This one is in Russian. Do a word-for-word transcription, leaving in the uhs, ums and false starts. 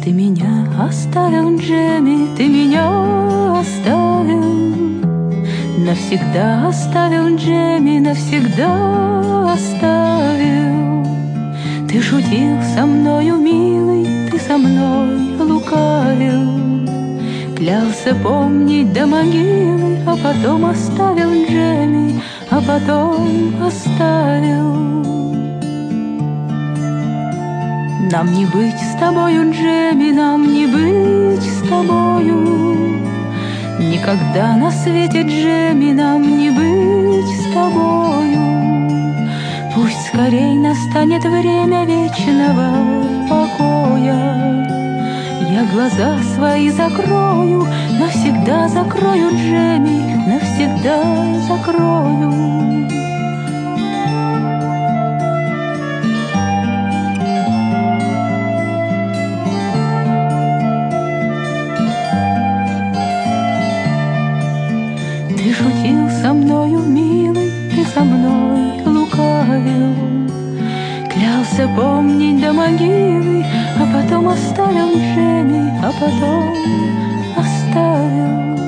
Ты меня оставил, Джемми, ты меня оставил. Навсегда оставил, Джемми, навсегда оставил. Ты шутил со мною, милый, ты со мной лукавил. Клялся помнить до могилы, а потом оставил, Джемми, а потом оставил. Нам не быть с тобою, Джемми, нам не быть с тобою. Никогда на свете, Джемми, нам не быть с тобою. Пусть скорей настанет время вечного покоя. Я глаза свои закрою, навсегда закрою, Джемми, навсегда закрою. Ты шутил со мною, милый, ты со мной лукавил. Клялся помнить до могилы, а потом оставил, Джемми, а потом оставил.